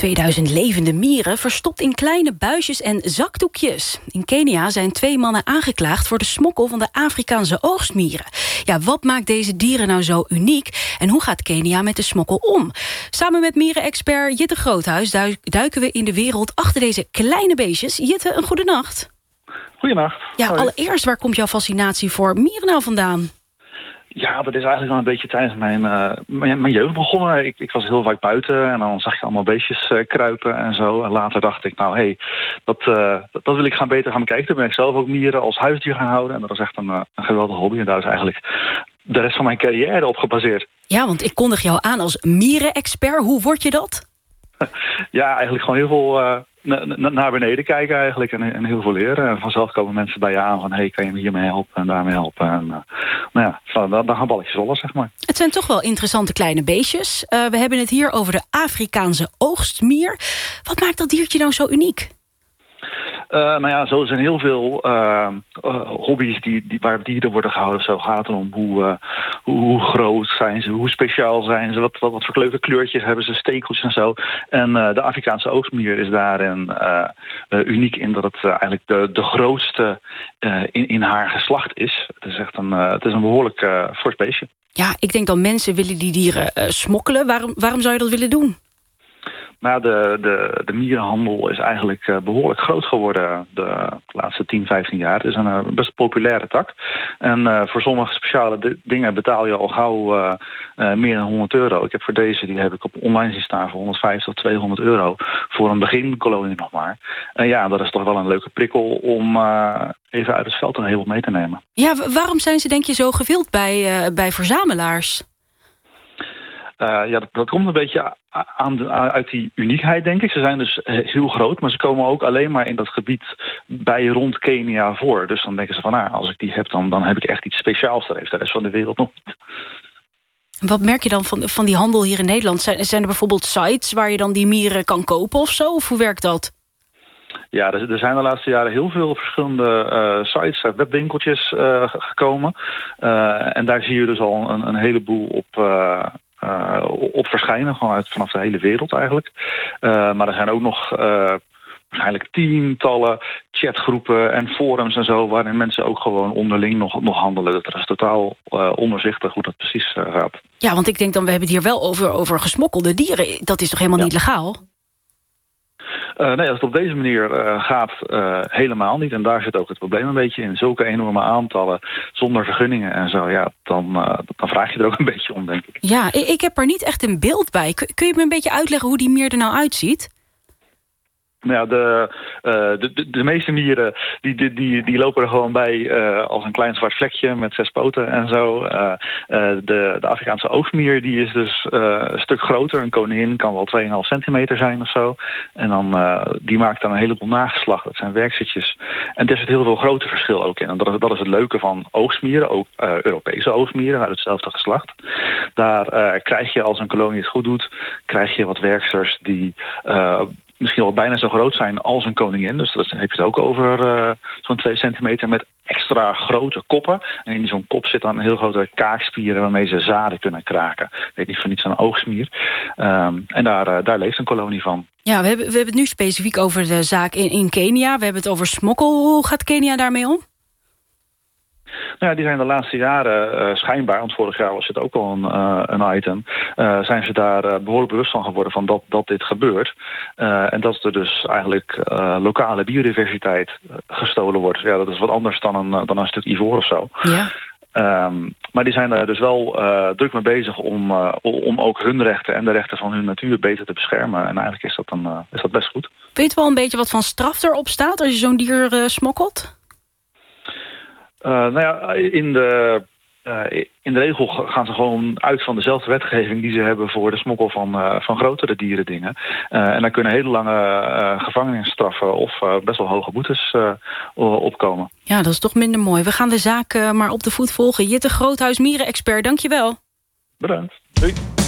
2000 levende mieren verstopt in kleine buisjes en zakdoekjes. In Kenia zijn 2 mannen aangeklaagd voor de smokkel van de Afrikaanse oogstmieren. Ja, wat maakt deze dieren nou zo uniek? En hoe gaat Kenia met de smokkel om? Samen met mierenexpert Jitte Groothuis duiken we in de wereld achter deze kleine beestjes. Jitte, een goede nacht. Goedenacht. Ja, Hoi. allereerst, waar komt jouw fascinatie voor mieren nou vandaan? Ja, dat is eigenlijk wel een beetje tijdens mijn jeugd begonnen. Ik was heel vaak buiten en dan zag je allemaal beestjes kruipen en zo. En later dacht ik, dat wil ik beter gaan bekijken. Toen ben ik zelf ook mieren als huisdier gaan houden. En dat was echt een geweldige hobby. En daar is eigenlijk de rest van mijn carrière op gebaseerd. Ja, want ik kondig jou aan als mierenexpert. Hoe word je dat? Ja, eigenlijk gewoon heel veel naar beneden kijken eigenlijk en heel veel leren. En vanzelf komen mensen bij je aan van, kan je me hiermee helpen en daarmee helpen. En dan gaan balletjes rollen, zeg maar. Het zijn toch wel interessante kleine beestjes. We hebben het hier over de Afrikaanse oogstmier. Wat maakt dat diertje nou zo uniek? Zo zijn heel veel hobby's waar dieren worden gehouden. Zo gaat het om hoe groot zijn ze, hoe speciaal zijn ze, wat voor leuke kleurtjes hebben ze, stekeltjes en zo. En de Afrikaanse oogstmier is daarin uniek in dat het eigenlijk de grootste in haar geslacht is. Het is een behoorlijk fors beestje. Ja, ik denk dat mensen willen die dieren smokkelen. Waarom zou je dat willen doen? De mierenhandel is eigenlijk behoorlijk groot geworden de laatste 10, 15 jaar. Het is een best populaire tak. En voor sommige speciale dingen betaal je al gauw meer dan €100. Ik heb voor deze, die heb ik op online zien staan voor €150 tot €200 voor een beginkolonie nog maar. En dat is toch wel een leuke prikkel om even uit het veld een heleboel mee te nemen. Ja, waarom zijn ze denk je zo gewild bij verzamelaars? Dat komt een beetje uit die uniekheid, denk ik. Ze zijn dus heel groot, maar ze komen ook alleen maar in dat gebied bij rond Kenia voor. Dus dan denken ze van, als ik die heb, dan heb ik echt iets speciaals. Dat heeft de rest van de wereld nog niet. Wat merk je dan van die handel hier in Nederland? Zijn er bijvoorbeeld sites waar je dan die mieren kan kopen of zo? Of hoe werkt dat? Ja, er zijn de laatste jaren heel veel verschillende sites, webwinkeltjes gekomen. En daar zie je dus al een heleboel op verschijnen, gewoon vanaf de hele wereld eigenlijk. Maar er zijn ook nog waarschijnlijk tientallen chatgroepen en forums en zo, waarin mensen ook gewoon onderling nog handelen. Dat is totaal ondoorzichtig hoe dat precies gaat. Ja, want ik denk dan, we hebben het hier wel over gesmokkelde dieren. Dat is toch helemaal niet legaal? Als het op deze manier gaat, helemaal niet. En daar zit ook het probleem een beetje in. Zulke enorme aantallen zonder vergunningen en zo, dan vraag je er ook een beetje om, denk ik. Ja, ik heb er niet echt een beeld bij. Kun je me een beetje uitleggen hoe die mier er nou uitziet? De meeste mieren die lopen er gewoon bij als een klein zwart vlekje met 6 poten en zo. De Afrikaanse oogstmier die is dus een stuk groter. Een koningin kan wel 2,5 centimeter zijn of zo. En dan die maakt dan een heleboel nageslacht. Dat zijn werkzetjes. En er zit heel veel grote verschil ook in. En dat is het leuke van oogstmieren, ook Europese oogstmieren uit hetzelfde geslacht. Daar krijg je, als een kolonie het goed doet, krijg je wat werksters die misschien wel bijna zo groot zijn als een koningin. Dus dan heb je het ook over zo'n 2 centimeter met extra grote koppen. En in zo'n kop zit dan een heel grote kaakspieren waarmee ze zaden kunnen kraken. Weet niet van iets aan een oogstmier. En daar leeft een kolonie van. Ja, we hebben het nu specifiek over de zaak in Kenia. We hebben het over smokkel. Hoe gaat Kenia daarmee om? Die zijn de laatste jaren schijnbaar, want vorig jaar was het ook al een item, zijn ze daar behoorlijk bewust van geworden van dat dit gebeurt. En dat er dus eigenlijk lokale biodiversiteit gestolen wordt. Ja, dat is wat anders dan een stuk ivoor of zo. Ja. Maar die zijn daar dus wel druk mee bezig om ook hun rechten en de rechten van hun natuur beter te beschermen. En eigenlijk is dat best goed. Weet je wel een beetje wat van straf erop staat als je zo'n dier smokkelt? In de regel gaan ze gewoon uit van dezelfde wetgeving die ze hebben voor de smokkel van grotere dierendingen. En daar kunnen hele lange gevangenisstraffen of best wel hoge boetes opkomen. Ja, dat is toch minder mooi. We gaan de zaak maar op de voet volgen. Jitte Groothuis, mierenexpert, dank je wel. Bedankt. Doei.